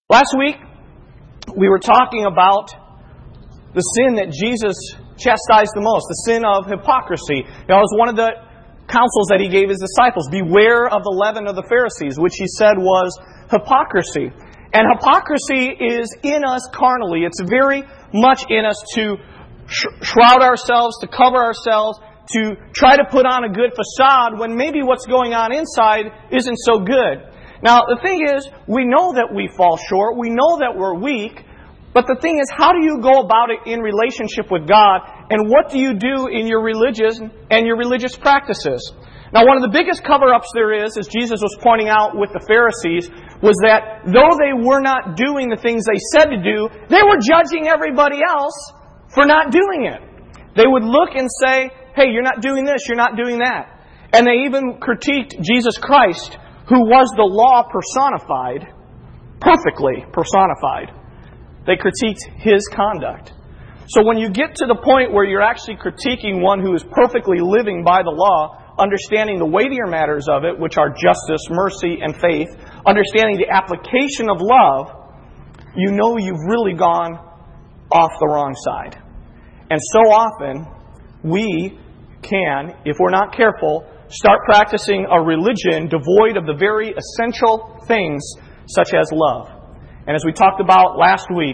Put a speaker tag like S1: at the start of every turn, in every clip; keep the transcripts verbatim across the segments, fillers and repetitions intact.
S1: Last week, we were talking about the sin that Jesus chastised the most, the sin of hypocrisy. Now, it was one of the counsels that He gave His disciples. Beware of the leaven of the Pharisees, which He said was hypocrisy. And hypocrisy is in us carnally. It's very much in us to shroud ourselves, to cover ourselves, to try to put on a good facade when maybe what's going on inside isn't so good. Now, the thing is, we know that we fall short. We know that we're weak. But the thing is, how do you go about it in relationship with God? And what do you do in your religious and your religious practices? Now, one of the biggest cover-ups there is, as Jesus was pointing out with the Pharisees, was that though they were not doing the things they said to do, they were judging everybody else for not doing it. They would look and say, hey, you're not doing this, you're not doing that. And they even critiqued Jesus Christ, who was the law personified, perfectly personified. They critiqued His conduct. So when you get to the point where you're actually critiquing one who is perfectly living by the law, understanding the weightier matters of it, which are justice, mercy, and faith, understanding the application of love, you know you've really gone off the wrong side. And so often, we can, if we're not careful, start practicing a religion devoid of the very essential things such as love. And as we talked about last week,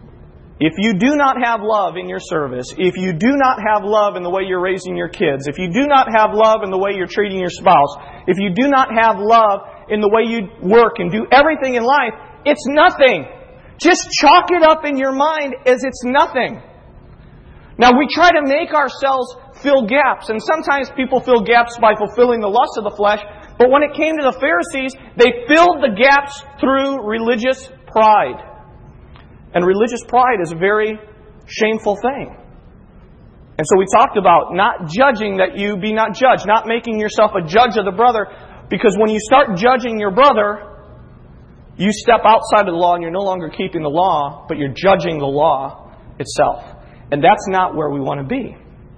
S1: if you do not have love in your service, if you do not have love in the way you're raising your kids, if you do not have love in the way you're treating your spouse, if you do not have love in the way you work and do everything in life, it's nothing. Just chalk it up in your mind as it's nothing. Now, we try to make ourselves fill gaps, and sometimes people fill gaps by fulfilling the lust of the flesh, but when it came to the Pharisees, they filled the gaps through religious pride. And religious pride is a very shameful thing. And so we talked about not judging that you be not judged, not making yourself a judge of the brother, because when you start judging your brother, you step outside of the law and you're no longer keeping the law, but you're judging the law itself. And that's not where we want to be.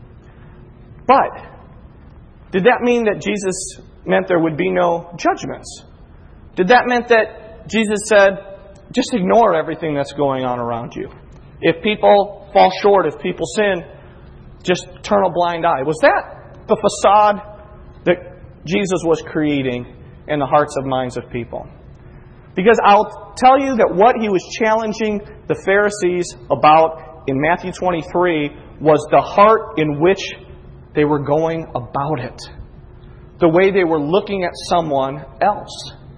S1: But, did that mean that Jesus meant there would be no judgments? Did that mean that Jesus said, just ignore everything that's going on around you? If people fall short, if people sin, just turn a blind eye. Was that the facade that Jesus was creating in the hearts and minds of people? Because I'll tell you that what He was challenging the Pharisees about in Matthew twenty-three was the heart in which they were going about it. The way they were looking at someone else.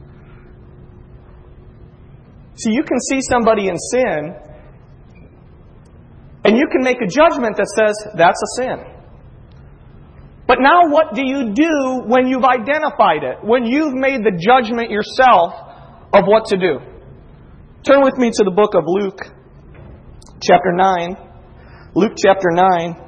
S1: See, you can see somebody in sin, and you can make a judgment that says, that's a sin. But now what do you do when you've identified it? When you've made the judgment yourself of what to do? Turn with me to the book of Luke, chapter nine. Luke chapter nine.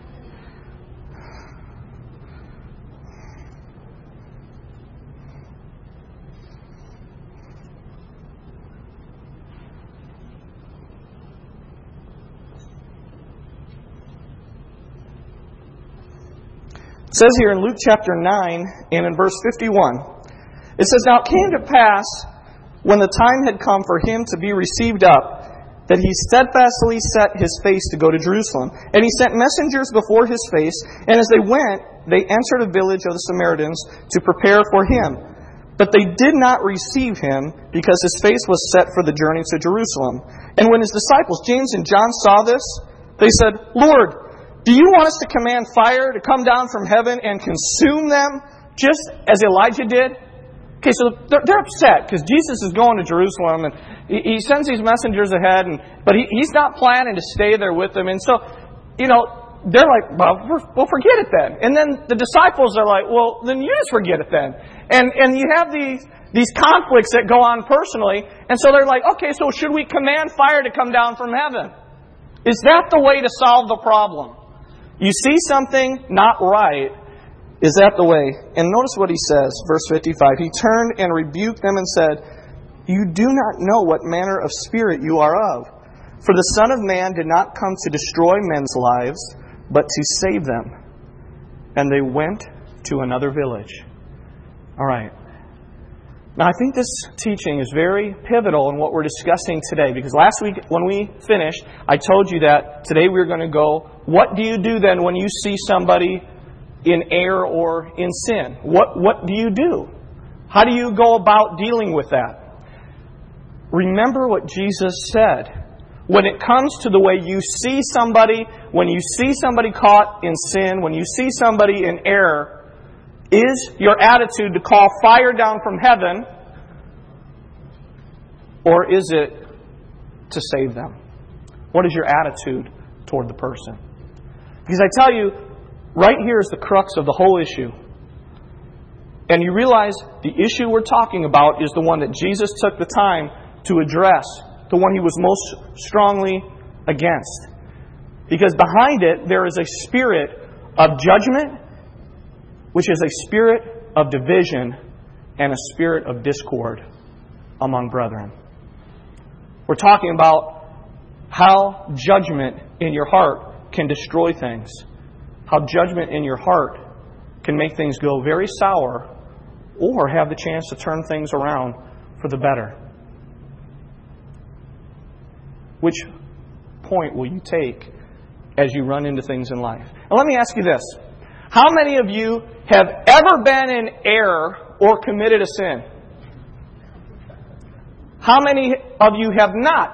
S1: It says here in Luke chapter nine and in verse fifty-one, it says, Now it came to pass, when the time had come for Him to be received up, that He steadfastly set His face to go to Jerusalem. And He sent messengers before His face, and as they went, they entered a village of the Samaritans to prepare for Him. But they did not receive Him, because His face was set for the journey to Jerusalem. And when His disciples, James and John, saw this, they said, Lord, do you want us to command fire to come down from heaven and consume them, just as Elijah did? Okay, so they're, they're upset because Jesus is going to Jerusalem, and he, he sends these messengers ahead, and but he, he's not planning to stay there with them. And so, you know, they're like, well, well, forget it then. And then the disciples are like, well, then you just forget it then. And and you have these these conflicts that go on personally, and so they're like, okay, so should we command fire to come down from heaven? Is that the way to solve the problem? You see something not right, is that the way? And notice what He says, verse fifty-five. He turned and rebuked them and said, You do not know what manner of spirit you are of. For the Son of Man did not come to destroy men's lives, but to save them. And they went to another village. All right. Now, I think this teaching is very pivotal in what we're discussing today, because last week when we finished, I told you that today we're going to go, what do you do then when you see somebody in error or in sin? What, what do you do? How do you go about dealing with that? Remember what Jesus said. When it comes to the way you see somebody, when you see somebody caught in sin, when you see somebody in error, is your attitude to call fire down from heaven, or is it to save them? What is your attitude toward the person? Because I tell you, right here is the crux of the whole issue. And you realize the issue we're talking about is the one that Jesus took the time to address, the one He was most strongly against. Because behind it, there is a spirit of judgment, which is a spirit of division and a spirit of discord among brethren. We're talking about how judgment in your heart can destroy things. How judgment in your heart can make things go very sour or have the chance to turn things around for the better. Which point will you take as you run into things in life? And let me ask you this. How many of you have ever been in error or committed a sin? How many of you have not?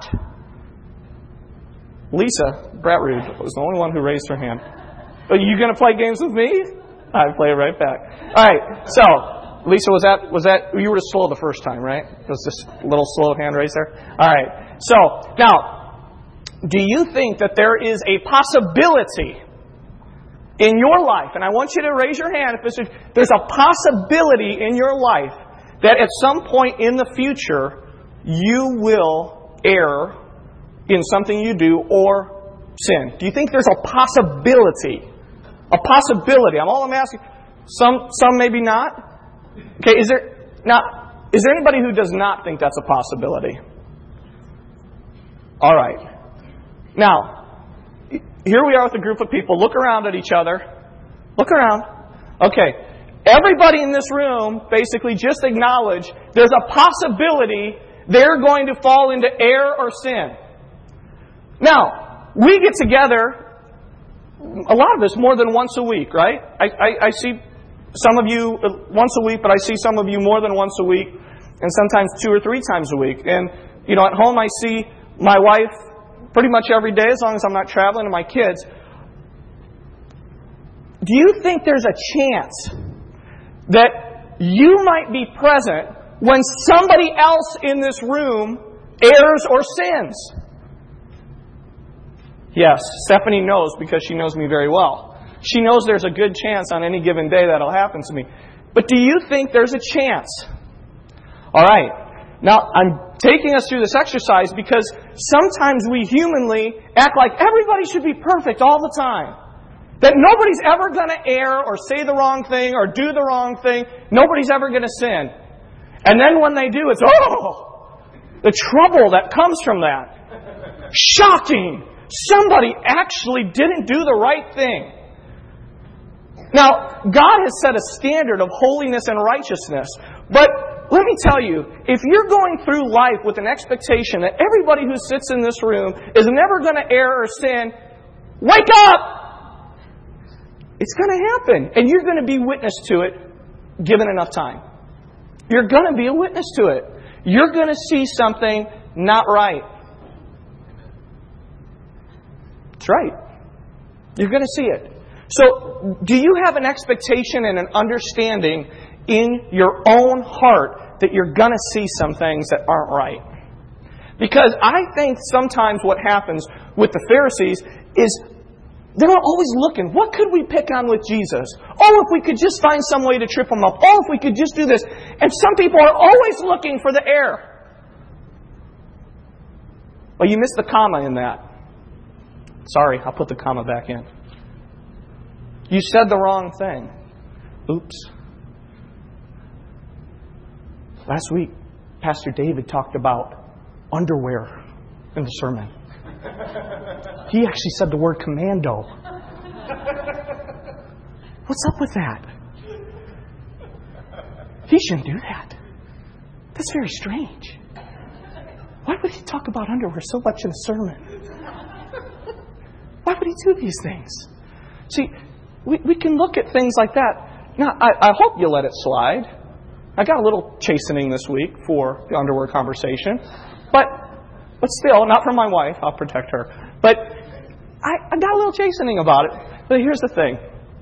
S1: Lisa Bratrud was the only one who raised her hand. Are you going to play games with me? I play it right back. All right. So, Lisa, was that was that you were slow the first time, right? It was this little slow hand raise there. All right. So now, do you think that there is a possibility in your life, and I want you to raise your hand if this is, there's a possibility in your life that at some point in the future you will err in something you do or sin? Do you think there's a possibility? A possibility. I'm all I'm asking. Some, some maybe not. Okay, is there now? Is there anybody who does not think that's a possibility? All right. Now, here we are with a group of people. Look around at each other. Look around. Okay. Everybody in this room basically just acknowledge there's a possibility they're going to fall into error or sin. Now, we get together, a lot of us, more than once a week, right? I, I, I see some of you once a week, but I see some of you more than once a week, and sometimes two or three times a week. And, you know, at home I see my wife pretty much every day, as long as I'm not traveling, and my kids. Do you think there's a chance that you might be present when somebody else in this room errs or sins? Yes, Stephanie knows because she knows me very well. She knows there's a good chance on any given day that'll happen to me. But do you think there's a chance? All right. Now, I'm taking us through this exercise because sometimes we humanly act like everybody should be perfect all the time. That nobody's ever going to err or say the wrong thing or do the wrong thing. Nobody's ever going to sin. And then when they do, it's, oh, the trouble that comes from that. Shocking. Somebody actually didn't do the right thing. Now, God has set a standard of holiness and righteousness. But let me tell you, if you're going through life with an expectation that everybody who sits in this room is never going to err or sin, wake up! It's going to happen. And you're going to be witness to it given enough time. You're going to be a witness to it. You're going to see something not right. That's right. You're going to see it. So, do you have an expectation and an understanding in your own heart that you're going to see some things that aren't right? Because I think sometimes what happens with the Pharisees is they're always looking, what could we pick on with Jesus? Oh, if we could just find some way to trip him up. Oh, if we could just do this. And some people are always looking for the error. Well, you missed the comma in that. Sorry, I'll put the comma back in. You said the wrong thing. Oops. Last week, Pastor David talked about underwear in the sermon. He actually said the word commando. What's up with that? He shouldn't do that. That's very strange. Why would he talk about underwear so much in a sermon? Why would he do these things? See, we, we can look at things like that. Now, I, I hope you let it slide. I got a little chastening this week for the underwear conversation. But but still, not from my wife. I'll protect her. But I, I got a little chastening about it. But here's the thing.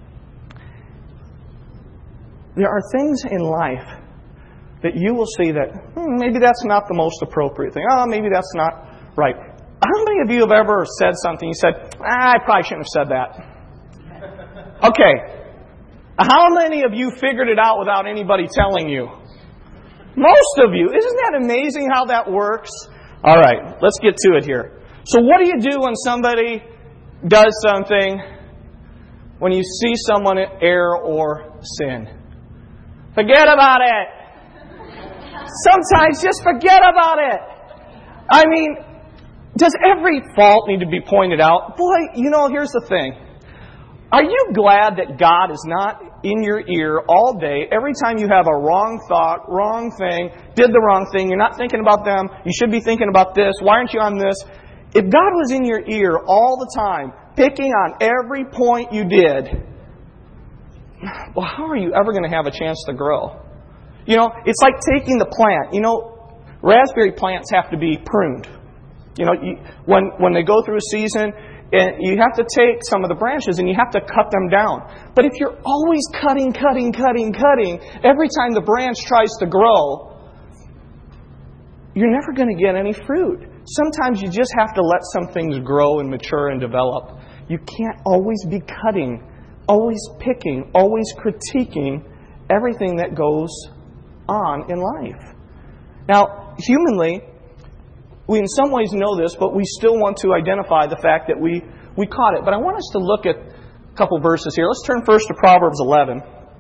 S1: There are things in life that you will see that hmm, maybe that's not the most appropriate thing. Oh, maybe that's not right. How many of you have ever said something, you said, ah, I probably shouldn't have said that? Okay. How many of you figured it out without anybody telling you? Most of you. Isn't that amazing how that works? All right, let's get to it here. So what do you do when somebody does something, when you see someone err or sin? Forget about it. Sometimes just forget about it. I mean, does every fault need to be pointed out? Boy, you know, here's the thing. Are you glad that God is not in your ear all day, every time you have a wrong thought, wrong thing, did the wrong thing, you're not thinking about them, you should be thinking about this, why aren't you on this? If God was in your ear all the time, picking on every point you did, well, how are you ever going to have a chance to grow? You know, it's like taking the plant. You know, raspberry plants have to be pruned. You know, you, when when they go through a season, and you have to take some of the branches and you have to cut them down. But if you're always cutting, cutting, cutting, cutting, every time the branch tries to grow, you're never going to get any fruit. Sometimes you just have to let some things grow and mature and develop. You can't always be cutting, always picking, always critiquing everything that goes on in life. Now, humanly, we in some ways know this, but we still want to identify the fact that we, we caught it. But I want us to look at a couple verses here. Let's turn first to Proverbs eleven.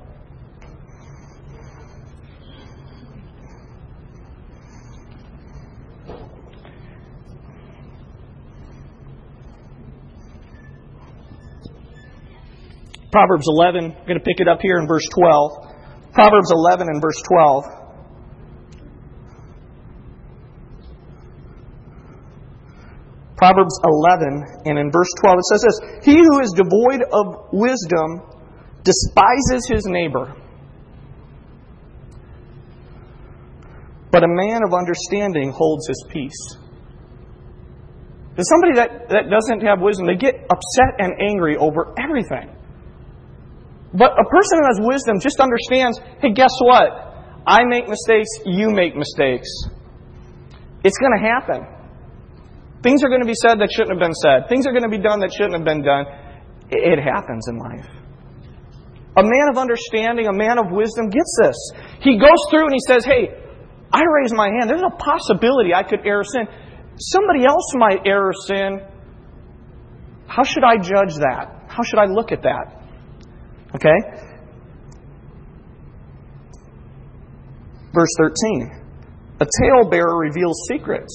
S1: Proverbs eleven, I'm going to pick it up here in verse twelve. Proverbs eleven and verse twelve. Proverbs eleven and in verse twelve it says this, "He who is devoid of wisdom despises his neighbor, but a man of understanding holds his peace." There's somebody that, that doesn't have wisdom, they get upset and angry over everything. But a person who has wisdom just understands, hey, guess what? I make mistakes, you make mistakes. It's going to happen. Things are going to be said that shouldn't have been said. Things are going to be done that shouldn't have been done. It happens in life. A man of understanding, a man of wisdom gets this. He goes through and he says, hey, I raise my hand. There's a possibility I could err or sin. Somebody else might err or sin. How should I judge that? How should I look at that? Okay? Verse thirteen. A talebearer reveals secrets,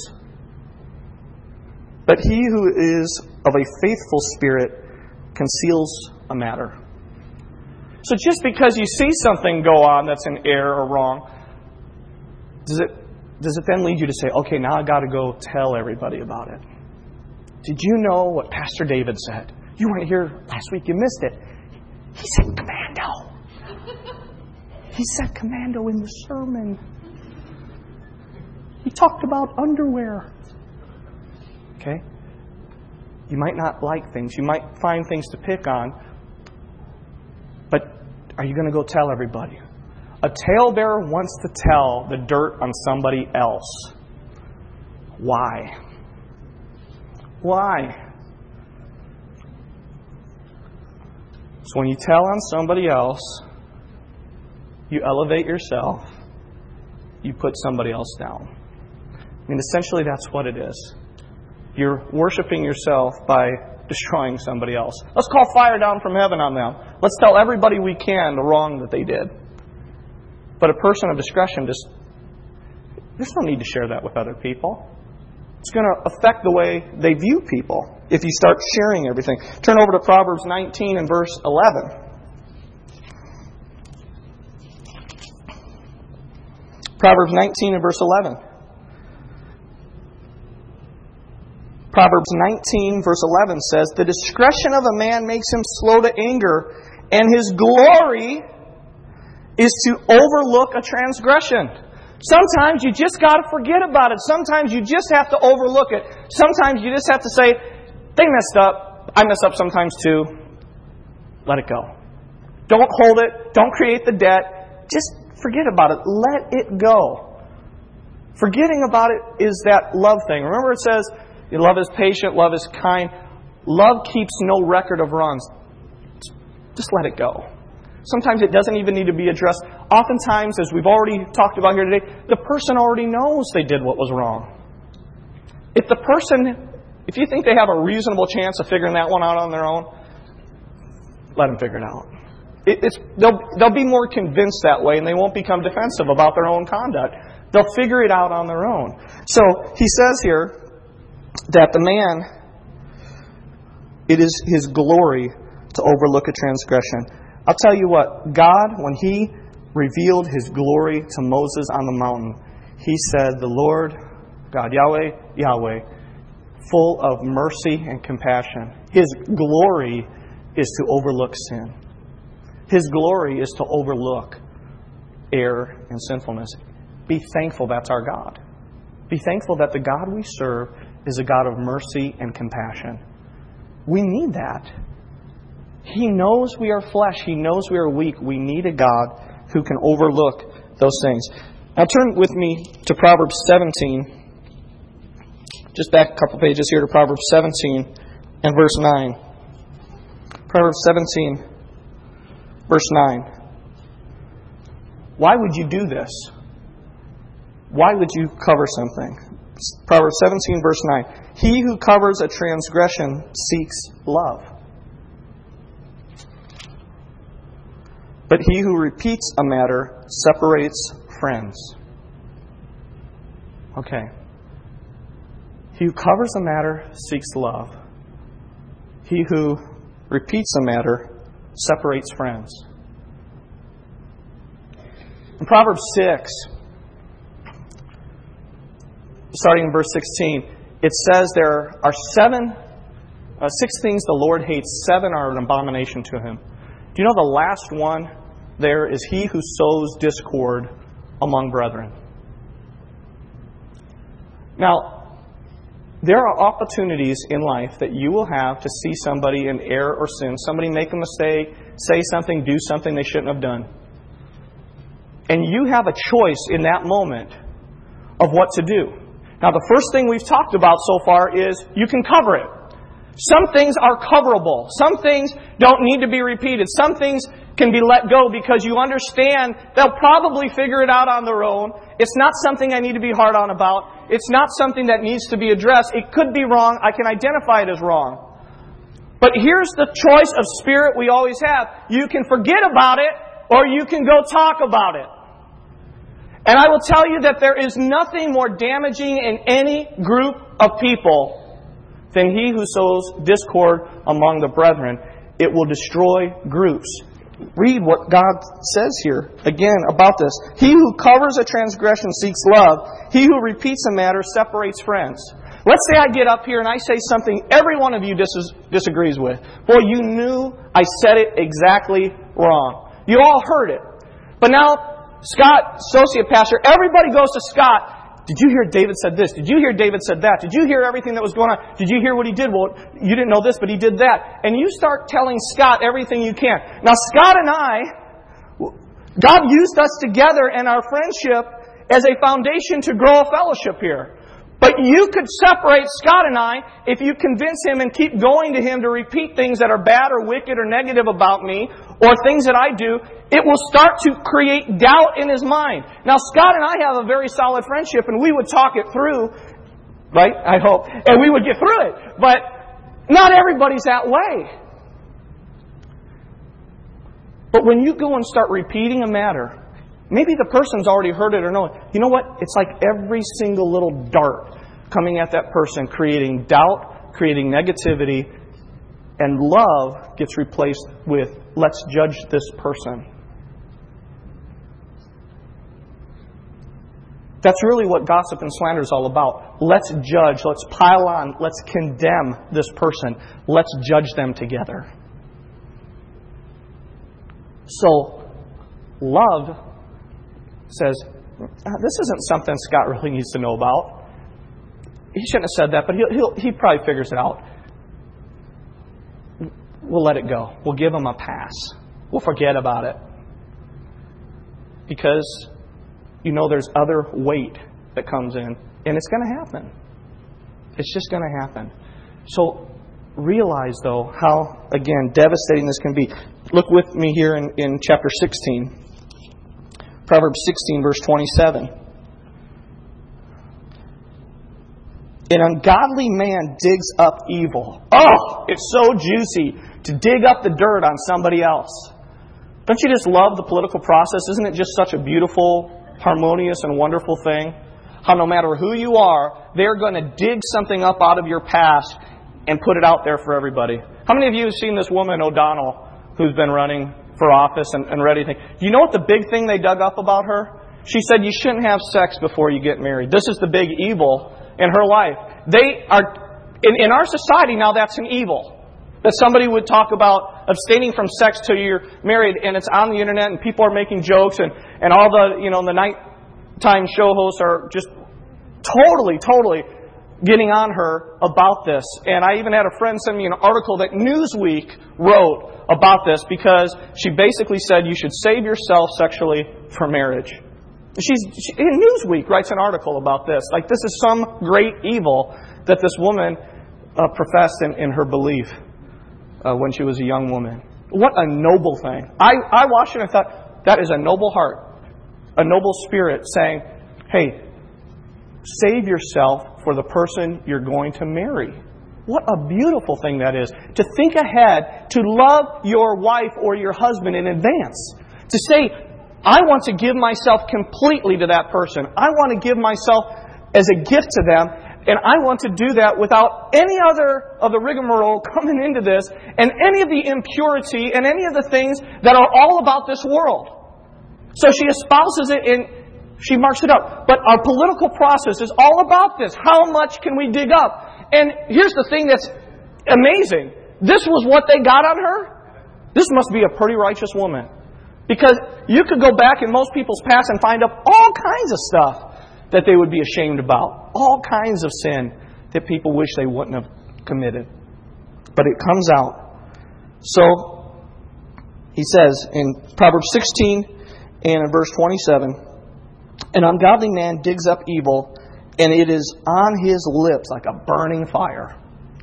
S1: but he who is of a faithful spirit conceals a matter. So just because you see something go on that's an error or wrong, does it does it then lead you to say, okay, now I got to go tell everybody about it? Did you know what Pastor David said? You weren't here last week, you missed it. He said commando. He said commando in the sermon. He talked about underwear. Okay? You might not like things. You might find things to pick on. But are you going to go tell everybody? A talebearer wants to tell the dirt on somebody else. Why? Why? So when you tell on somebody else, you elevate yourself, you put somebody else down. I mean, essentially that's what it is. You're worshiping yourself by destroying somebody else. Let's call fire down from heaven on them. Let's tell everybody we can the wrong that they did. But a person of discretion, just there's no need to share that with other people. It's going to affect the way they view people if you start sharing everything. Turn over to Proverbs nineteen and verse eleven. Proverbs nineteen and verse eleven. Proverbs nineteen, verse eleven says, "The discretion of a man makes him slow to anger, and his glory is to overlook a transgression." Sometimes you just got to forget about it. Sometimes you just have to overlook it. Sometimes you just have to say, they messed up. I mess up sometimes too. Let it go. Don't hold it. Don't create the debt. Just forget about it. Let it go. Forgetting about it is that love thing. Remember it says, love is patient, love is kind. Love keeps no record of wrongs. Just let it go. Sometimes it doesn't even need to be addressed. Oftentimes, as we've already talked about here today, the person already knows they did what was wrong. If the person, if you think they have a reasonable chance of figuring that one out on their own, let them figure it out. It, it's, they'll, they'll be more convinced that way, and they won't become defensive about their own conduct. They'll figure it out on their own. So, he says here, that the man, it is his glory to overlook a transgression. I'll tell you what, God, when He revealed His glory to Moses on the mountain, He said, "The Lord, God, Yahweh, Yahweh, full of mercy and compassion." His glory is to overlook sin. His glory is to overlook error and sinfulness. Be thankful that's our God. Be thankful that the God we serve is a God of mercy and compassion. We need that. He knows we are flesh. He knows we are weak. We need a God who can overlook those things. Now turn with me to Proverbs seventeen. Just back a couple pages here to Proverbs seventeen and verse nine. Proverbs seventeen, verse nine. Why would you do this? Why would you cover something? Proverbs seventeen, verse nine. "He who covers a transgression seeks love, but he who repeats a matter separates friends." Okay. He who covers a matter seeks love. He who repeats a matter separates friends. In Proverbs six, starting in verse sixteen, it says there are seven, uh, six things the Lord hates. Seven are an abomination to Him. Do you know the last one there is he who sows discord among brethren? Now, there are opportunities in life that you will have to see somebody in error or sin, somebody make a mistake, say something, do something they shouldn't have done. And you have a choice in that moment of what to do. Now, the first thing we've talked about so far is you can cover it. Some things are coverable. Some things don't need to be repeated. Some things can be let go because you understand they'll probably figure it out on their own. It's not something I need to be hard on about. It's not something that needs to be addressed. It could be wrong. I can identify it as wrong. But here's the choice of spirit we always have. You can forget about it or you can go talk about it. And I will tell you that there is nothing more damaging in any group of people than he who sows discord among the brethren. It will destroy groups. Read what God says here again about this. He who covers a transgression seeks love. He who repeats a matter separates friends. Let's say I get up here and I say something every one of you dis- disagrees with. Boy, you knew I said it exactly wrong. You all heard it. But now, Scott, associate pastor, everybody goes to Scott. Did you hear David said this? Did you hear David said that? Did you hear everything that was going on? Did you hear what he did? Well, you didn't know this, but he did that. And you start telling Scott everything you can. Now, Scott and I, God used us together and our friendship as a foundation to grow a fellowship here. But you could separate Scott and I if you convince him and keep going to him to repeat things that are bad or wicked or negative about me or things that I do. It will start to create doubt in his mind. Now, Scott and I have a very solid friendship, and we would talk it through, right? I hope. And we would get through it. But not everybody's that way. But when you go and start repeating a matter, maybe the person's already heard it or know it. You know what? It's like every single little dart coming at that person, creating doubt, creating negativity, and love gets replaced with, let's judge this person. That's really what gossip and slander is all about. Let's judge, let's pile on, let's condemn this person. Let's judge them together. So, love says, this isn't something Scott really needs to know about. He shouldn't have said that, but he'll, he'll, he probably figures it out. We'll let it go. We'll give him a pass. We'll forget about it. Because, you know, there's other weight that comes in. And it's going to happen. It's just going to happen. So, realize, though, how, again, devastating this can be. Look with me here in, in chapter sixteen. Proverbs sixteen, verse twenty-seven. An ungodly man digs up evil. Oh, it's so juicy to dig up the dirt on somebody else. Don't you just love the political process? Isn't it just such a beautiful, harmonious, and wonderful thing? How no matter who you are, they're going to dig something up out of your past and put it out there for everybody. How many of you have seen this woman, O'Donnell, who's been running for office and, and ready to... You know what the big thing they dug up about her? She said you shouldn't have sex before you get married. This is the big evil in her life. They are... In, in our society now, that's an evil. That somebody would talk about abstaining from sex till you're married, and it's on the internet, and people are making jokes, and, and all the, you know, the nighttime show hosts are just totally, totally getting on her about this. And I even had a friend send me an article that Newsweek wrote about this, because she basically said you should save yourself sexually for marriage. She's she, Newsweek writes an article about this. Like, this is some great evil that this woman uh, professed in, in her belief uh, when she was a young woman. What a noble thing. I, I watched it and I thought, that is a noble heart, a noble spirit saying, hey, save yourself for the person you're going to marry. What a beautiful thing that is. To think ahead, to love your wife or your husband in advance. To say, I want to give myself completely to that person. I want to give myself as a gift to them. And I want to do that without any other of the rigmarole coming into this, and any of the impurity, and any of the things that are all about this world. So she espouses it and she marks it up. But our political process is all about this. How much can we dig up? And here's the thing that's amazing. This was what they got on her? This must be a pretty righteous woman. Because you could go back in most people's past and find up all kinds of stuff that they would be ashamed about. All kinds of sin that people wish they wouldn't have committed. But it comes out. So, he says in Proverbs sixteen and in verse twenty-seven, an ungodly man digs up evil, and it is on his lips like a burning fire.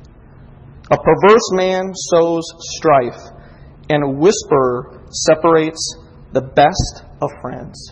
S1: A perverse man sows strife, and a whisperer separates the best of friends.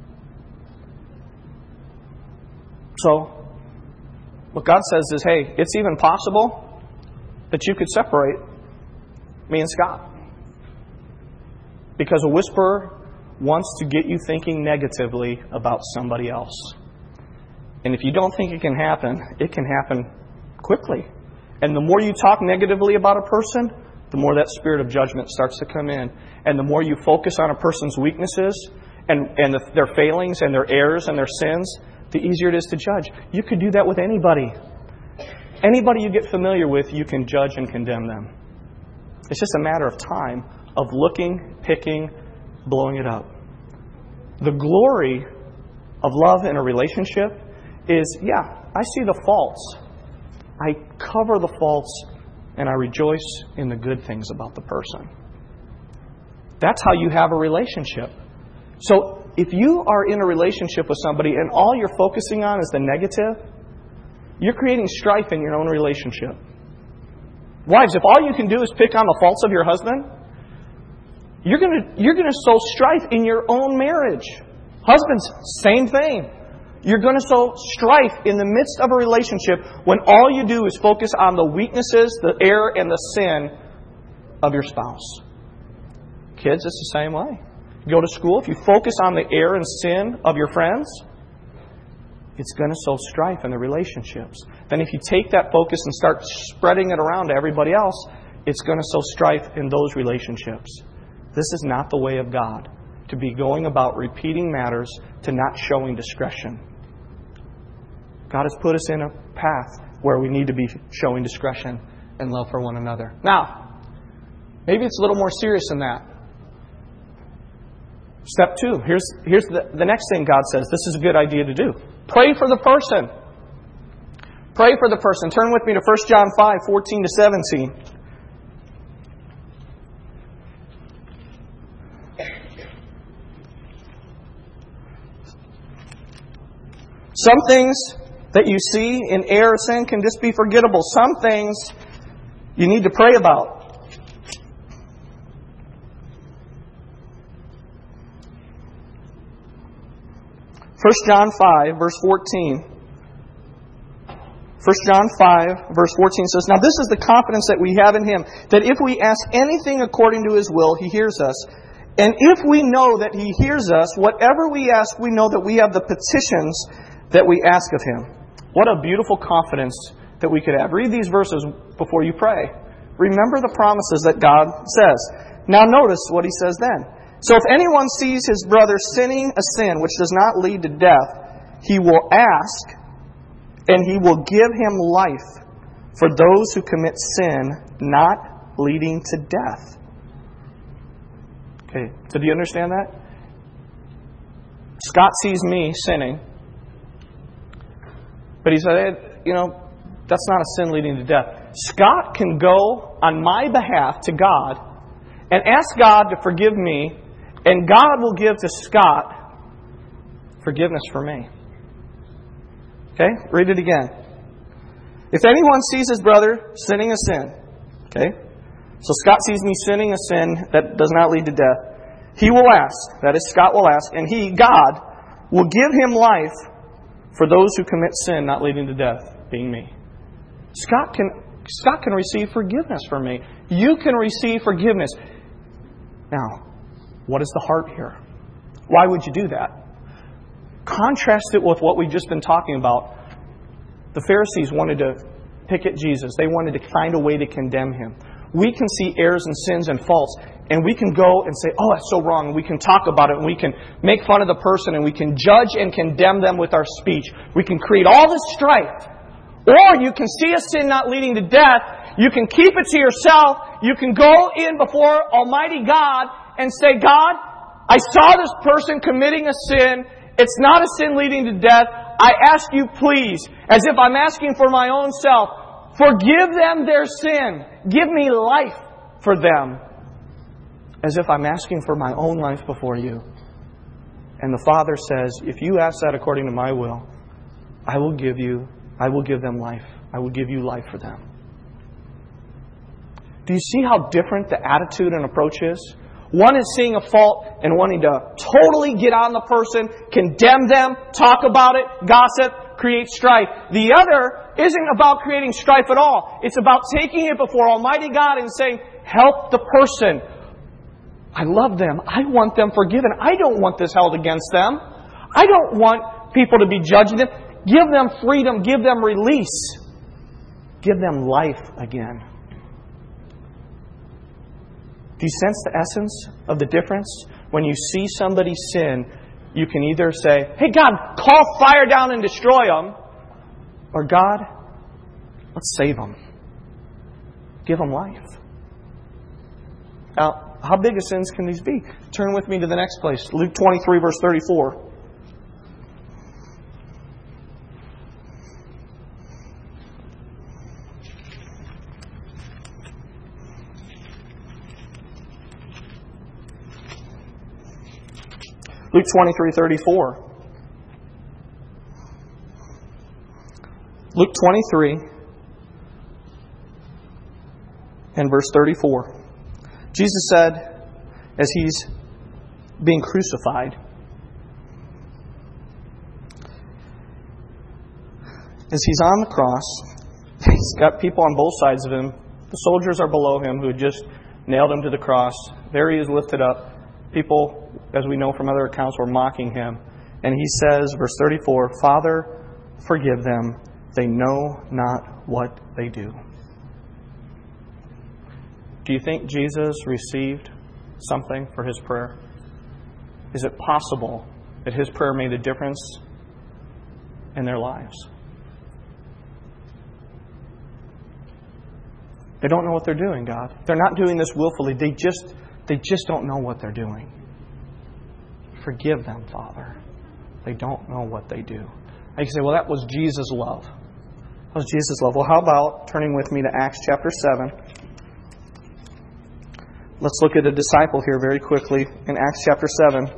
S1: So, what God says is, hey, it's even possible that you could separate me and Scott. Because a whisperer wants to get you thinking negatively about somebody else. And if you don't think it can happen, it can happen quickly. And the more you talk negatively about a person, the more that spirit of judgment starts to come in. And the more you focus on a person's weaknesses and, and the, their failings and their errors and their sins, the easier it is to judge. You could do that with anybody. Anybody you get familiar with, you can judge and condemn them. It's just a matter of time of looking, picking, blowing it up. The glory of love in a relationship is, yeah, I see the faults. I cover the faults and I rejoice in the good things about the person. That's how you have a relationship. So if you are in a relationship with somebody and all you're focusing on is the negative, you're creating strife in your own relationship. Wives, if all you can do is pick on the faults of your husband, you're going to you're going to sow strife in your own marriage. Husbands, same thing. You're going to sow strife in the midst of a relationship when all you do is focus on the weaknesses, the error, and the sin of your spouse. Kids, it's the same way. You go to school, if you focus on the error and sin of your friends, it's going to sow strife in the relationships. Then if you take that focus and start spreading it around to everybody else, it's going to sow strife in those relationships. This is not the way of God, to be going about repeating matters to not showing discretion. God has put us in a path where we need to be showing discretion and love for one another. Now, maybe it's a little more serious than that. Step two. Here's, here's the, the next thing God says. This is a good idea to do. Pray for the person. Pray for the person. Turn with me to First John five, fourteen to seventeen. Some things that you see in error or sin can just be forgettable. Some things you need to pray about. First John five, verse fourteen. First John five, verse fourteen says, "Now this is the confidence that we have in Him, that if we ask anything according to His will, He hears us. And if we know that He hears us, whatever we ask, we know that we have the petitions that we ask of Him." What a beautiful confidence that we could have. Read these verses before you pray. Remember the promises that God says. Now notice what He says then. "So if anyone sees his brother sinning a sin which does not lead to death, he will ask, and He will give him life for those who commit sin not leading to death." Okay, so do you understand that? Scott sees me sinning, but he said, you know, that's not a sin leading to death. Scott can go on my behalf to God and ask God to forgive me, and God will give to Scott forgiveness for me. Okay, read it again. If anyone sees his brother sinning a sin, okay, so Scott sees me sinning a sin that does not lead to death, he will ask, that is, Scott will ask, and He, God, will give him life for those who commit sin not leading to death, being me. Scott can, Scott can receive forgiveness from me. You can receive forgiveness. Now, what is the heart here? Why would you do that? Contrast it with what we've just been talking about. The Pharisees wanted to pick at Jesus. They wanted to find a way to condemn Him. We can see errors and sins and faults, and we can go and say, oh, that's so wrong. And we can talk about it, and we can make fun of the person, and we can judge and condemn them with our speech. We can create all this strife. Or you can see a sin not leading to death. You can keep it to yourself. You can go in before Almighty God and say, God, I saw this person committing a sin. It's not a sin leading to death. I ask you, please, as if I'm asking for my own self, forgive them their sin. Give me life for them. As if I'm asking for my own life before you. And the Father says, if you ask that according to my will, I will give you, I will give them life. I will give you life for them. Do you see how different the attitude and approach is? One is seeing a fault and wanting to totally get on the person, condemn them, talk about it, gossip, create strife. The other isn't about creating strife at all. It's about taking it before Almighty God and saying, help the person. I love them. I want them forgiven. I don't want this held against them. I don't want people to be judging them. Give them freedom. Give them release. Give them life again. Do you sense the essence of the difference? When you see somebody sin, you can either say, hey, God, call fire down and destroy them. Or, God, let's save them. Give them life. Now, how big of sins can these be? Turn with me to the next place. Luke twenty-three, verse thirty-four. Luke twenty-three, thirty-four. Luke twenty-three and verse thirty-four. Jesus said, as He's being crucified, as He's on the cross, He's got people on both sides of Him. The soldiers are below Him who had just nailed Him to the cross. There He is lifted up. People, as we know from other accounts, were mocking Him. And He says, verse thirty-four, Father, forgive them. They know not what they do. Do you think Jesus received something for His prayer? Is it possible that His prayer made a difference in their lives? They don't know what they're doing, God. They're not doing this willfully. They just, they just don't know what they're doing. Forgive them, Father. They don't know what they do. I can say, well, that was Jesus' love. That was Jesus' love. Well, how about turning with me to Acts chapter seven? Let's look at a disciple here very quickly in Acts chapter seven.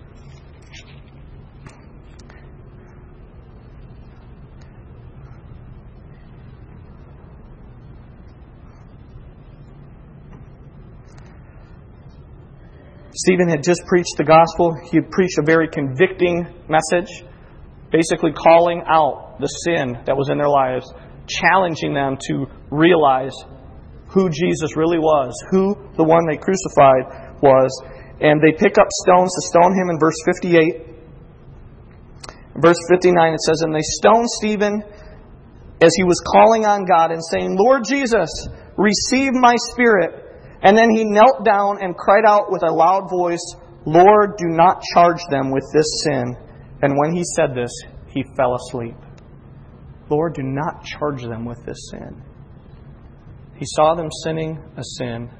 S1: Stephen had just preached the gospel. He had preached a very convicting message, basically calling out the sin that was in their lives, challenging them to realize who Jesus really was, who the one they crucified was. And they pick up stones to stone him in verse fifty-eight. In verse fifty-nine it says, "And they stoned Stephen as he was calling on God and saying, 'Lord Jesus, receive my spirit.' And then he knelt down and cried out with a loud voice, 'Lord, do not charge them with this sin.' And when he said this, he fell asleep." Lord, do not charge them with this sin. He saw them sinning a sin,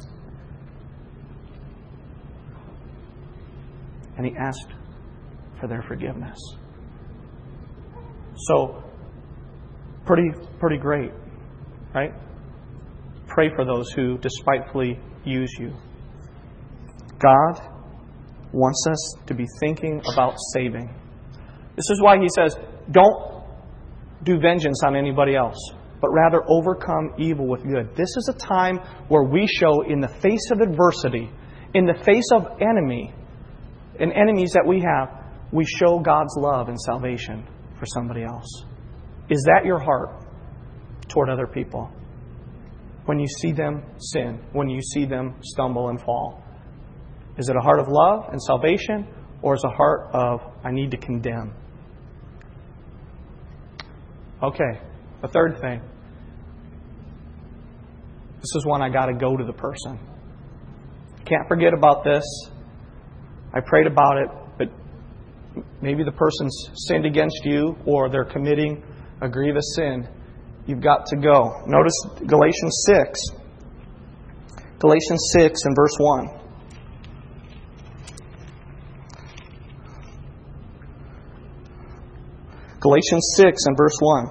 S1: and he asked for their forgiveness. So, pretty, pretty great, right? Pray for those who despitefully use you. God wants us to be thinking about saving. This is why He says, don't do vengeance on anybody else, but rather overcome evil with good. This is a time where we show, in the face of adversity, in the face of enemy, and enemies that we have, we show God's love and salvation for somebody else. Is that your heart toward other people? When you see them sin, when you see them stumble and fall, is it a heart of love and salvation, or is it a heart of, I need to condemn? Okay, the third thing. This is one I got to go to the person. Can't forget about this. I prayed about it, but maybe the person's sinned against you, or they're committing a grievous sin. You've got to go. Notice Galatians six. Galatians six and verse one. Galatians six and verse one.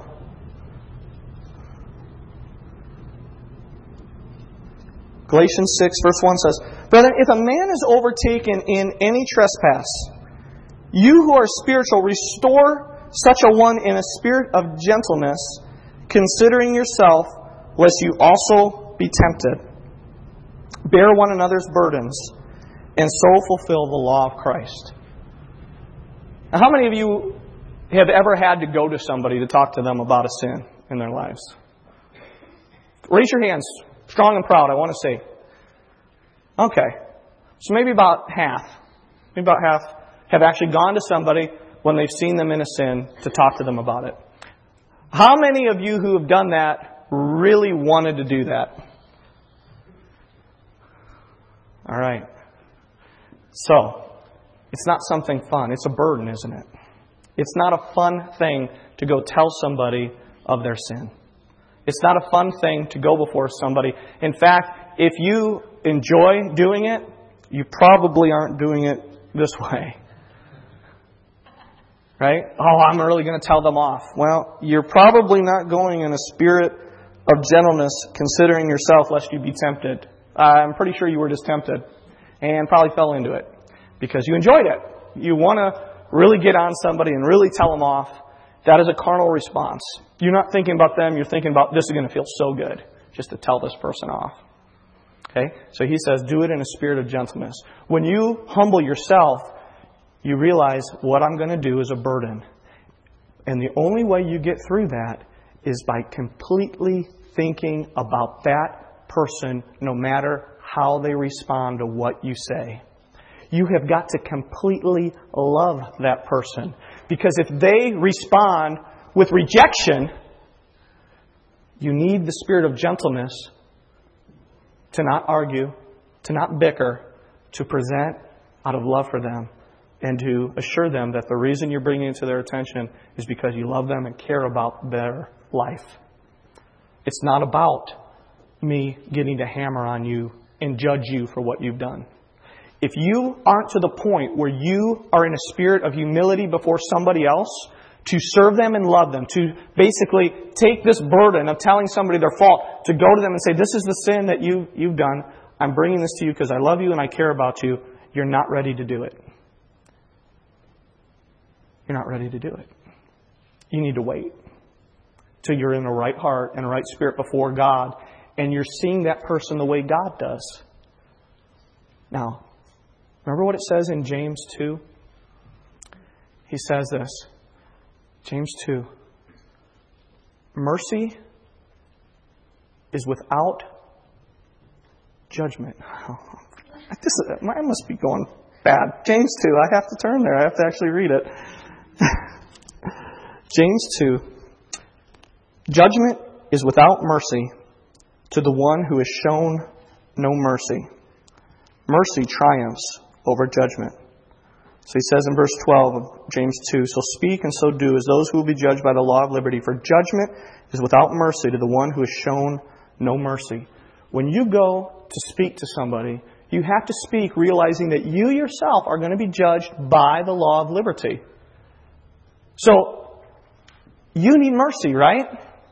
S1: Galatians six verse one says, "Brethren, if a man is overtaken in any trespass, you who are spiritual, restore such a one in a spirit of gentleness, considering yourself, lest you also be tempted. Bear one another's burdens, and so fulfill the law of Christ." Now, how many of you have ever had to go to somebody to talk to them about a sin in their lives? Raise your hands, strong and proud, I want to say. Okay, so maybe about half, maybe about half have actually gone to somebody when they've seen them in a sin to talk to them about it. How many of you who have done that really wanted to do that? All right. So, it's not something fun. It's a burden, isn't it? It's not a fun thing to go tell somebody of their sin. It's not a fun thing to go before somebody. In fact, if you enjoy doing it, you probably aren't doing it this way. Right? Oh, I'm really going to tell them off. Well, you're probably not going in a spirit of gentleness, considering yourself lest you be tempted. Uh, I'm pretty sure you were just tempted and probably fell into it because you enjoyed it. You want to really get on somebody and really tell them off. That is a carnal response. You're not thinking about them. You're thinking about, this is going to feel so good just to tell this person off. Okay? So he says, do it in a spirit of gentleness. When you humble yourself, you realize what I'm going to do is a burden. And the only way you get through that is by completely thinking about that person, no matter how they respond to what you say. You have got to completely love that person. Because if they respond with rejection, you need the spirit of gentleness to not argue, to not bicker, to present out of love for them, and to assure them that the reason you're bringing it to their attention is because you love them and care about their life. It's not about me getting to hammer on you and judge you for what you've done. If you aren't to the point where you are in a spirit of humility before somebody else, to serve them and love them, to basically take this burden of telling somebody their fault, to go to them and say, this is the sin that you, you've done. I'm bringing this to you because I love you and I care about you. You're not ready to do it. You're not ready to do it. You need to wait till you're in the right heart and the right spirit before God, and you're seeing that person the way God does. Now, remember what it says in James two? He says this. James two. Mercy is without judgment. This is, mine must be going bad. James two. I have to turn there. I have to actually read it. James two. Judgment is without mercy to the one who has shown no mercy. Mercy triumphs over judgment. So he says in verse twelve of James two, so speak and so do as those who will be judged by the law of liberty, for judgment is without mercy to the one who has shown no mercy. When you go to speak to somebody, you have to speak realizing that you yourself are going to be judged by the law of liberty. So, you need mercy, right?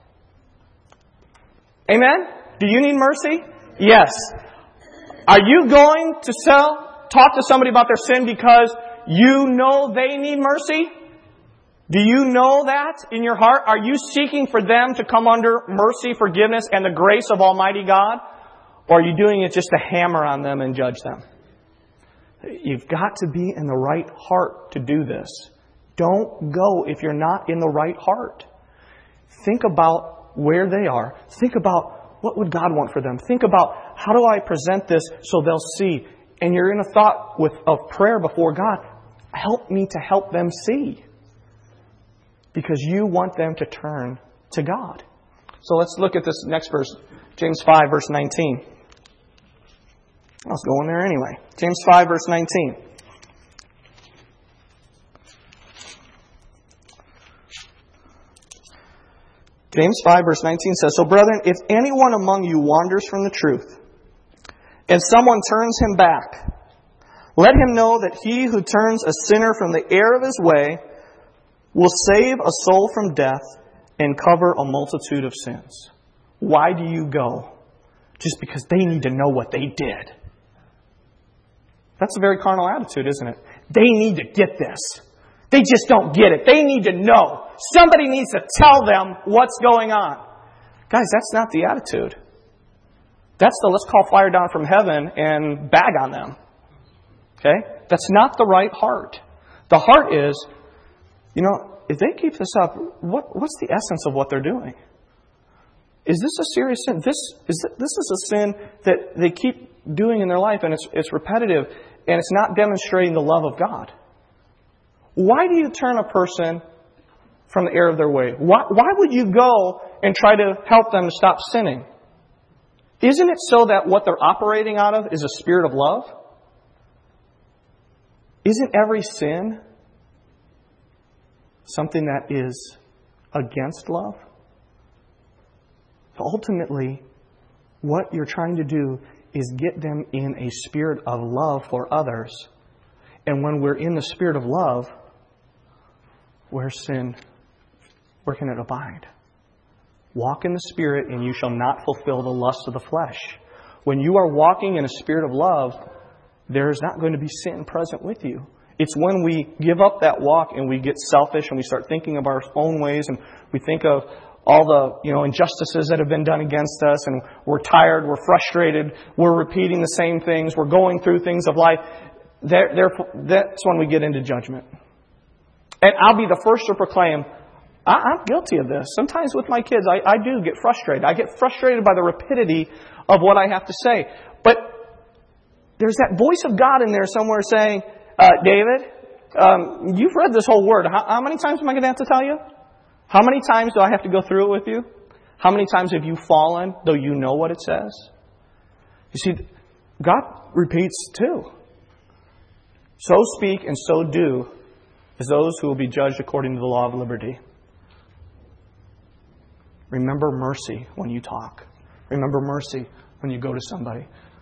S1: Amen? Do you need mercy? Yes. Are you going to sell, talk to somebody about their sin because you know they need mercy? Do you know that in your heart? Are you seeking for them to come under mercy, forgiveness, and the grace of Almighty God? Or are you doing it just to hammer on them and judge them? You've got to be in the right heart to do this. Don't go if you're not in the right heart. Think about where they are. Think about what would God want for them. Think about how do I present this so they'll see. And you're in a thought with, of prayer before God. Help me to help them see. Because you want them to turn to God. So let's look at this next verse. James five, verse nineteen. I was going there anyway. James five, verse nineteen. James five, verse nineteen says, so brethren, if anyone among you wanders from the truth, and someone turns him back, let him know that he who turns a sinner from the error of his way will save a soul from death and cover a multitude of sins. Why do you go? Just because they need to know what they did. That's a very carnal attitude, isn't it? They need to get this. They just don't get it. They need to know. Somebody needs to tell them what's going on. Guys, that's not the attitude. That's the let's call fire down from heaven and bag on them. Okay? That's not the right heart. The heart is, you know, if they keep this up, what, what's the essence of what they're doing? Is this a serious sin? This is this is a sin that they keep doing in their life, and it's it's repetitive, and it's not demonstrating the love of God. Why do you turn a person from the error of their way? Why, why would you go and try to help them to stop sinning? Isn't it so that what they're operating out of is a spirit of love? Isn't every sin something that is against love? Ultimately, what you're trying to do is get them in a spirit of love for others. And when we're in the spirit of love, where's sin? Where can it abide? Walk in the Spirit and you shall not fulfill the lust of the flesh. When you are walking in a spirit of love, there's not going to be sin present with you. It's when we give up that walk and we get selfish and we start thinking of our own ways and we think of all the, you know, injustices that have been done against us, and we're tired, we're frustrated, we're repeating the same things, we're going through things of life. There, there, that's when we get into judgment. And I'll be the first to proclaim, I, I'm guilty of this. Sometimes with my kids, I, I do get frustrated. I get frustrated by the rapidity of what I have to say. But there's that voice of God in there somewhere saying, uh, David, um, you've read this whole word. How, how many times am I going to have to tell you? How many times do I have to go through it with you? How many times have you fallen, though you know what it says? You see, God repeats too. So speak and so do as those who will be judged according to the law of liberty. Remember mercy when you talk. Remember mercy when you go to somebody.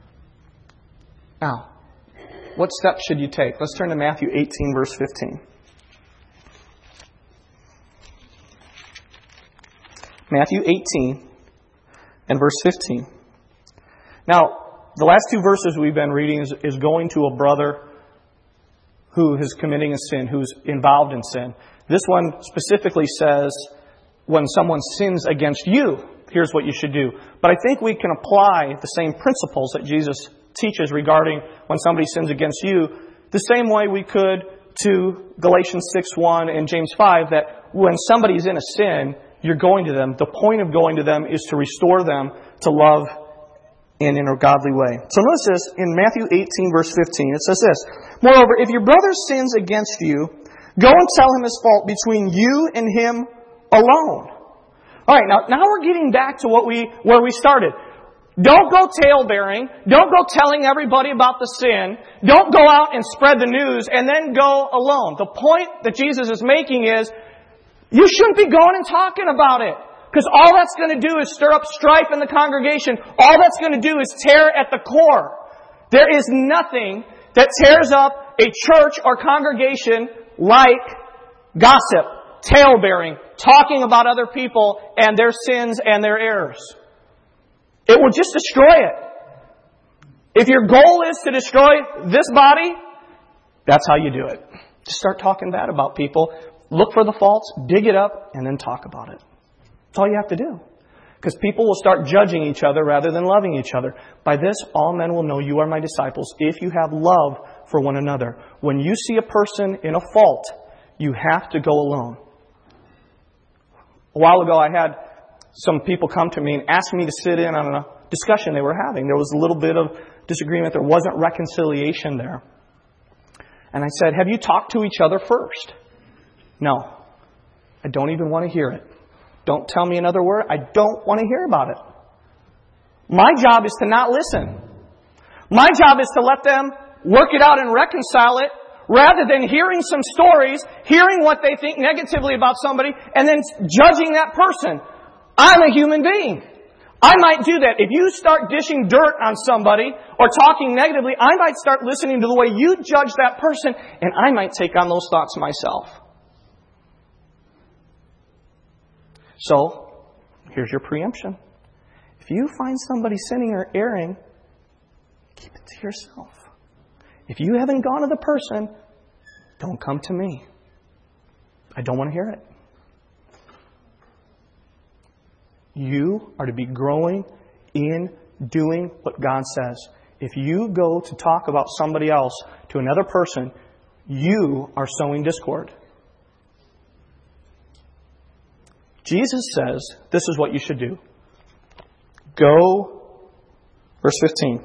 S1: Now, what steps should you take? Let's turn to Matthew eighteen, verse fifteen. Matthew eighteen and verse fifteen. Now, the last two verses we've been reading is, is going to a brother who is committing a sin, who's involved in sin. This one specifically says, when someone sins against you, here's what you should do. But I think we can apply the same principles that Jesus teaches regarding when somebody sins against you, the same way we could to Galatians six one and James five, that when somebody's in a sin, you're going to them. The point of going to them is to restore them to love and in a godly way. So notice this in Matthew eighteen, verse fifteen. It says this, "Moreover, if your brother sins against you, go and tell him his fault between you and him alone." All right, now, now we're getting back to what we where we started. Don't go tale-bearing. Don't go telling everybody about the sin. Don't go out and spread the news and then go alone. The point that Jesus is making is, you shouldn't be going and talking about it. Because all that's going to do is stir up strife in the congregation. All that's going to do is tear at the core. There is nothing that tears up a church or congregation like gossip, tale-bearing, talking about other people and their sins and their errors. It will just destroy it. If your goal is to destroy this body, that's how you do it. Just start talking bad about people. Look for the faults, dig it up, and then talk about it. That's all you have to do. Because people will start judging each other rather than loving each other. By this, all men will know you are my disciples if you have love for one another. When you see a person in a fault, you have to go alone. A while ago, I had some people come to me and ask me to sit in on a discussion they were having. There was a little bit of disagreement. There wasn't reconciliation there. And I said, "Have you talked to each other first?" "No. I don't even want to hear it. Don't tell me another word. I don't want to hear about it." My job is to not listen. My job is to let them work it out and reconcile it, rather than hearing some stories, hearing what they think negatively about somebody, and then judging that person. I'm a human being. I might do that. If you start dishing dirt on somebody or talking negatively, I might start listening to the way you judge that person, and I might take on those thoughts myself. So, here's your preemption. If you find somebody sinning or erring, keep it to yourself. If you haven't gone to the person, don't come to me. I don't want to hear it. You are to be growing in doing what God says. If you go to talk about somebody else to another person, you are sowing discord. Jesus says this is what you should do. Go, verse fifteen.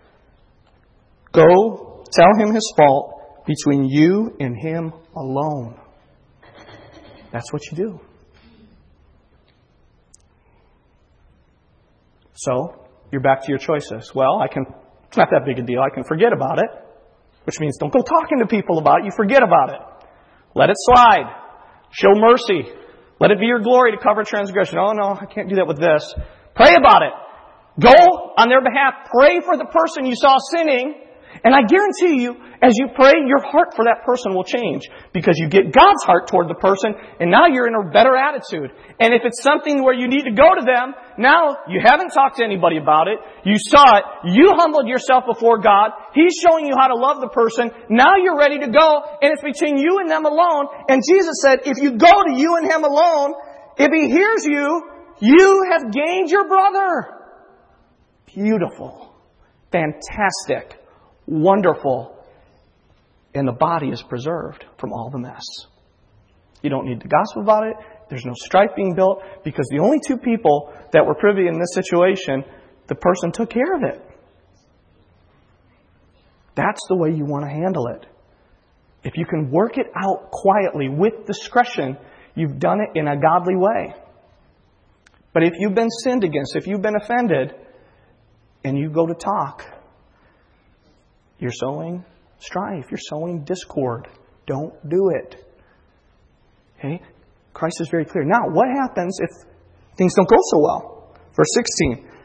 S1: Go tell him his fault between you and him alone. That's what you do. So, you're back to your choices. Well, I can, it's not that big a deal. I can forget about it. Which means don't go talking to people about it. You forget about it. Let it slide. Show mercy. Let it be your glory to cover transgression. Oh no, I can't do that with this. Pray about it. Go on their behalf. Pray for the person you saw sinning. And I guarantee you, as you pray, your heart for that person will change. Because you get God's heart toward the person, and now you're in a better attitude. And if it's something where you need to go to them, now you haven't talked to anybody about it. You saw it. You humbled yourself before God. He's showing you how to love the person. Now you're ready to go, and it's between you and them alone. And Jesus said, if you go to you and him alone, if he hears you, you have gained your brother. Beautiful. Fantastic. Wonderful. And the body is preserved from all the mess. You don't need to gossip about it. There's no strife being built because the only two people that were privy in this situation, the person took care of it. That's the way you want to handle it. If you can work it out quietly with discretion, you've done it in a godly way. But if you've been sinned against, if you've been offended, and you go to talk, you're sowing strife. You're sowing discord. Don't do it. Okay? Christ is very clear. Now, what happens if things don't go so well? Verse sixteen.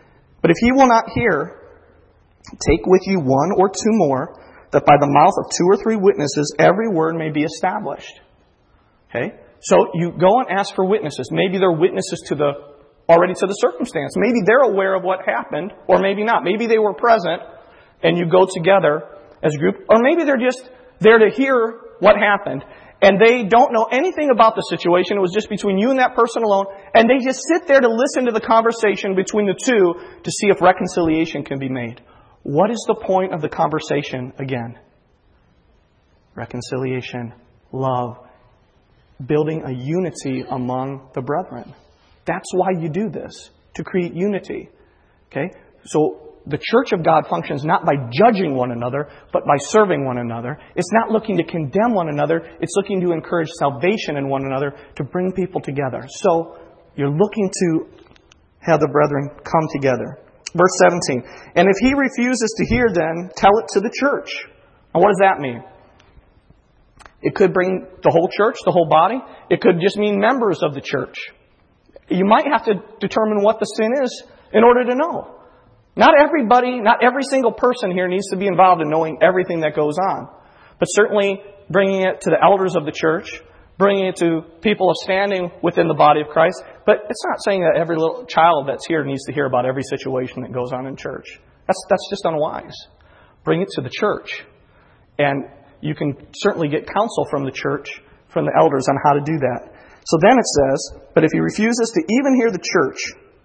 S1: But if ye will not hear, take with you one or two more, that by the mouth of two or three witnesses every word may be established. Okay? So you go and ask for witnesses. Maybe they're witnesses to the already to the circumstance. Maybe they're aware of what happened, or maybe not. Maybe they were present, and you go together as a group. Or maybe they're just there to hear what happened, and they don't know anything about the situation. It was just between you and that person alone, and they just sit there to listen to the conversation between the two to see if reconciliation can be made. What is the point of the conversation again? Reconciliation, love, building a unity among the brethren. That's why you do this, to create unity. Okay? So the church of God functions not by judging one another, but by serving one another. It's not looking to condemn one another. It's looking to encourage salvation in one another, to bring people together. So you're looking to have the brethren come together. Verse seventeen. And if he refuses to hear, then tell it to the church. Now what does that mean? It could bring the whole church, the whole body. It could just mean members of the church. You might have to determine what the sin is in order to know. Not everybody, not every single person here needs to be involved in knowing everything that goes on. But certainly bringing it to the elders of the church, bringing it to people of standing within the body of Christ. But it's not saying that every little child that's here needs to hear about every situation that goes on in church. That's, that's just unwise. Bring it to the church. And you can certainly get counsel from the church, from the elders, on how to do that. So then it says, but if he refuses to even hear the church,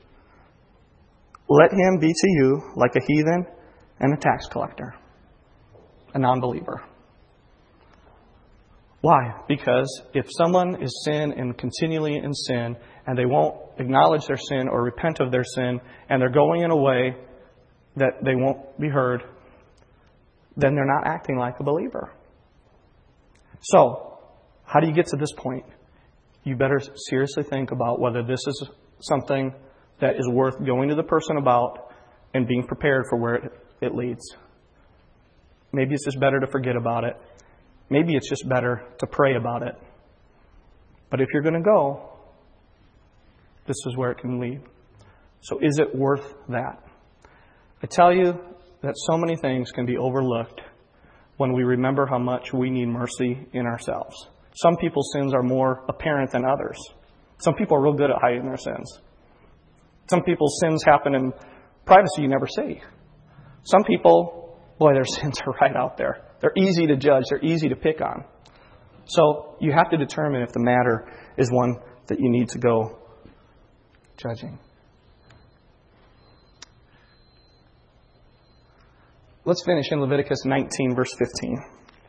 S1: let him be to you like a heathen and a tax collector, a non-believer. Why? Because if someone is sin and continually in sin, and they won't acknowledge their sin or repent of their sin, and they're going in a way that they won't be heard, then they're not acting like a believer. So, how do you get to this point? You better seriously think about whether this is something that is worth going to the person about and being prepared for where it, it leads. Maybe it's just better to forget about it. Maybe it's just better to pray about it. But if you're going to go, this is where it can lead. So is it worth that? I tell you that so many things can be overlooked when we remember how much we need mercy in ourselves. Some people's sins are more apparent than others. Some people are real good at hiding their sins. Some people's sins happen in privacy you never see. Some people, boy, their sins are right out there. They're easy to judge. They're easy to pick on. So you have to determine if the matter is one that you need to go judging. Let's finish in Leviticus nineteen, verse fifteen.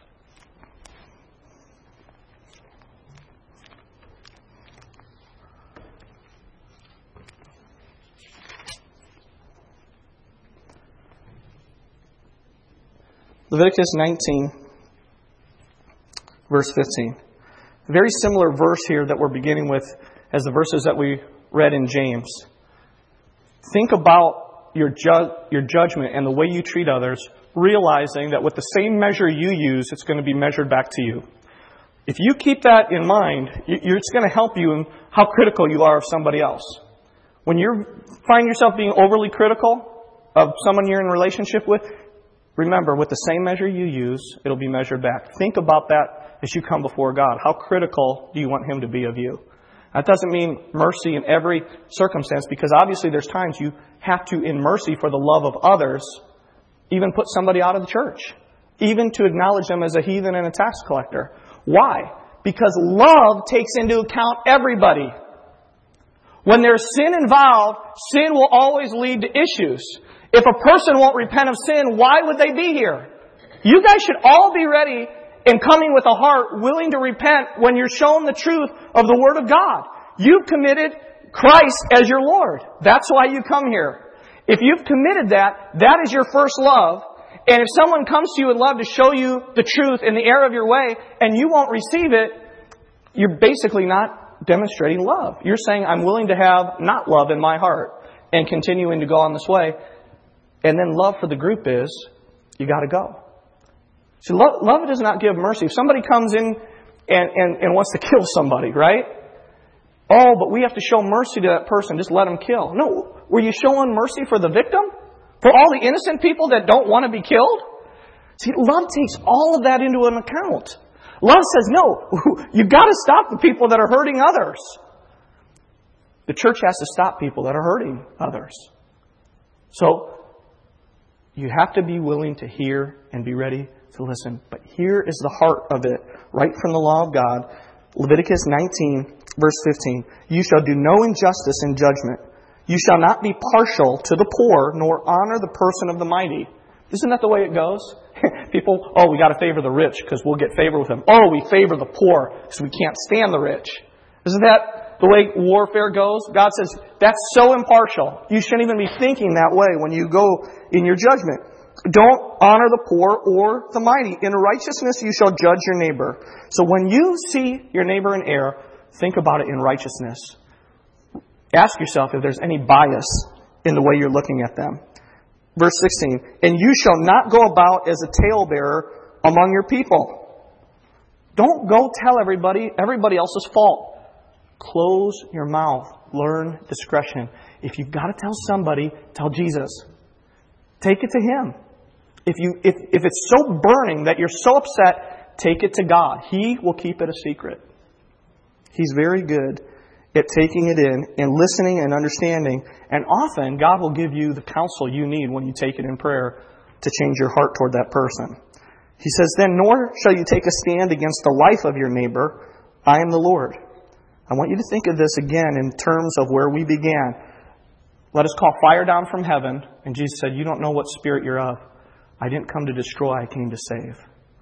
S1: Leviticus nineteen, verse fifteen. A very similar verse here that we're beginning with as the verses that we read in James. Think about your ju- your judgment and the way you treat others, realizing that with the same measure you use, it's going to be measured back to you. If you keep that in mind, it's going to help you in how critical you are of somebody else. When you find yourself being overly critical of someone you're in a relationship with, remember, with the same measure you use, it'll be measured back. Think about that as you come before God. How critical do you want Him to be of you? That doesn't mean mercy in every circumstance, because obviously there's times you have to, in mercy for the love of others, even put somebody out of the church. Even to acknowledge them as a heathen and a tax collector. Why? Because love takes into account everybody. When there's sin involved, sin will always lead to issues. If a person won't repent of sin, why would they be here? You guys should all be ready and coming with a heart willing to repent when you're shown the truth of the Word of God. You've committed Christ as your Lord. That's why you come here. If you've committed that, that is your first love. And if someone comes to you and love to show you the truth in the error of your way and you won't receive it, you're basically not demonstrating love. You're saying, I'm willing to have not love in my heart and continuing to go on this way. And then love for the group is, you got to go. See, love, love does not give mercy. If somebody comes in and, and, and wants to kill somebody, right? oh, but we have to show mercy to that person. Just let them kill. No. Were you showing mercy for the victim? For all the innocent people that don't want to be killed? See, love takes all of that into an account. Love says, no, you've got to stop the people that are hurting others. The church has to stop people that are hurting others. So, you have to be willing to hear and be ready to listen. But here is the heart of it, right from the law of God. Leviticus nineteen, verse fifteen. You shall do no injustice in judgment. You shall not be partial to the poor, nor honor the person of the mighty. Isn't that the way it goes? People, oh, we got to favor the rich because we'll get favor with them. Oh, we favor the poor because we can't stand the rich. Isn't that the way warfare goes? God says, that's so impartial. You shouldn't even be thinking that way when you go in your judgment. Don't honor the poor or the mighty. In righteousness you shall judge your neighbor. So when you see your neighbor in error, think about it in righteousness. Ask yourself if there's any bias in the way you're looking at them. Verse sixteen, and you shall not go about as a talebearer among your people. Don't go tell everybody everybody else's fault. Close your mouth. Learn discretion. If you've got to tell somebody, tell Jesus. Take it to Him. If you if, if it's so burning that you're so upset, take it to God. He will keep it a secret. He's very good at taking it in and listening and understanding. And often, God will give you the counsel you need when you take it in prayer to change your heart toward that person. He says, then, nor shall you take a stand against the life of your neighbor. I am the Lord. I want you to think of this again in terms of where we began. Let us call fire down from heaven. And Jesus said, you don't know what spirit you're of. I didn't come to destroy, I came to save.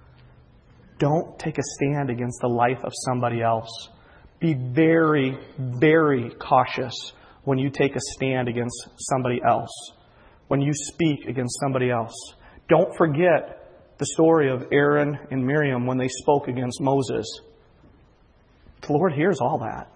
S1: Don't take a stand against the life of somebody else. Be very, very cautious when you take a stand against somebody else. When you speak against somebody else. Don't forget the story of Aaron and Miriam when they spoke against Moses. The Lord hears all that.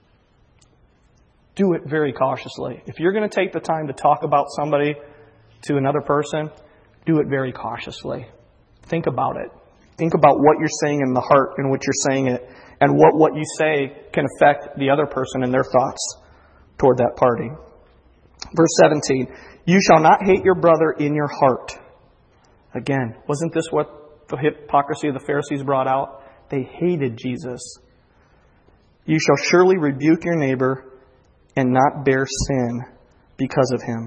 S1: Do it very cautiously. If you're going to take the time to talk about somebody to another person, do it very cautiously. Think about it. Think about what you're saying in the heart in which you're saying it, and what what you say can affect the other person and their thoughts toward that party. Verse seventeen, you shall not hate your brother in your heart. Again, wasn't this what the hypocrisy of the Pharisees brought out? They hated Jesus. You shall surely rebuke your neighbor and not bear sin because of him.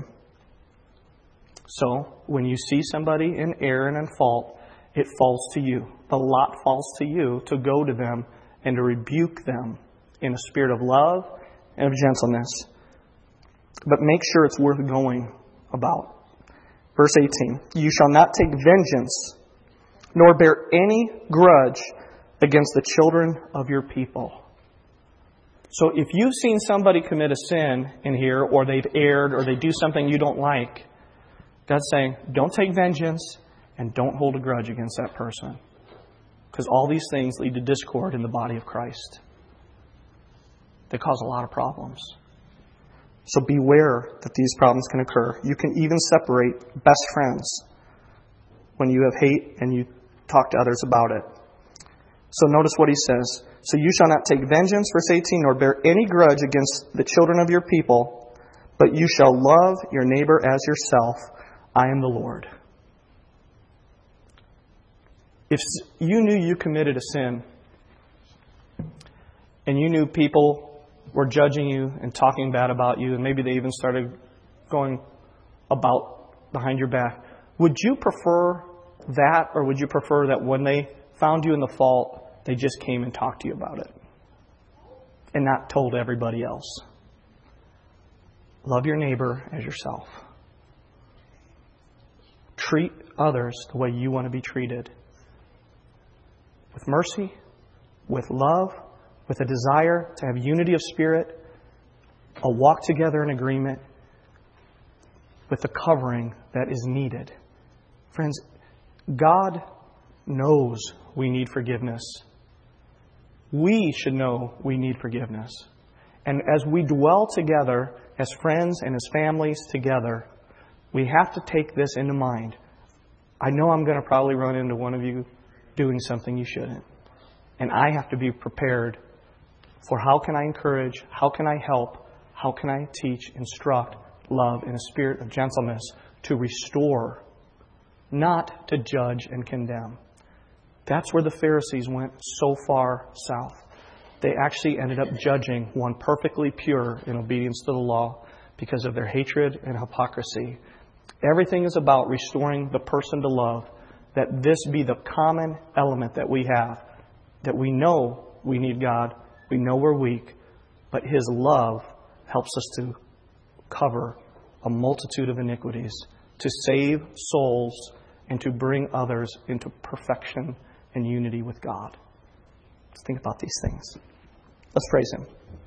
S1: So, when you see somebody in error and in fault, it falls to you. The lot falls to you to go to them and to rebuke them in a spirit of love and of gentleness. But make sure it's worth going about. Verse eighteen, you shall not take vengeance, nor bear any grudge against the children of your people. So if you've seen somebody commit a sin in here, or they've erred, or they do something you don't like, God's saying, don't take vengeance and don't hold a grudge against that person. Because all these things lead to discord in the body of Christ. They cause a lot of problems. So beware that these problems can occur. You can even separate best friends when you have hate and you talk to others about it. So notice what he says. So you shall not take vengeance, verse eighteen, nor bear any grudge against the children of your people, but you shall love your neighbor as yourself. I am the Lord. If you knew you committed a sin, and you knew people were judging you and talking bad about you, and maybe they even started going about behind your back, would you prefer that, or would you prefer that when they found you in the fault, they just came and talked to you about it and not told everybody else? Love your neighbor as yourself. Treat others the way you want to be treated. With mercy, with love, with a desire to have unity of spirit, a walk together in agreement, with the covering that is needed. Friends, God knows we need forgiveness. We should know we need forgiveness. And as we dwell together as friends and as families together, we have to take this into mind. I know I'm going to probably run into one of you doing something you shouldn't. And I have to be prepared for how can I encourage, how can I help, how can I teach, instruct, love in a spirit of gentleness to restore, not to judge and condemn. That's where the Pharisees went so far south. They actually ended up judging one perfectly pure in obedience to the law because of their hatred and hypocrisy. Everything is about restoring the person to love, that this be the common element that we have, that we know we need God, we know we're weak, but His love helps us to cover a multitude of iniquities, to save souls, and to bring others into perfection and unity with God. Let's think about these things. Let's praise Him.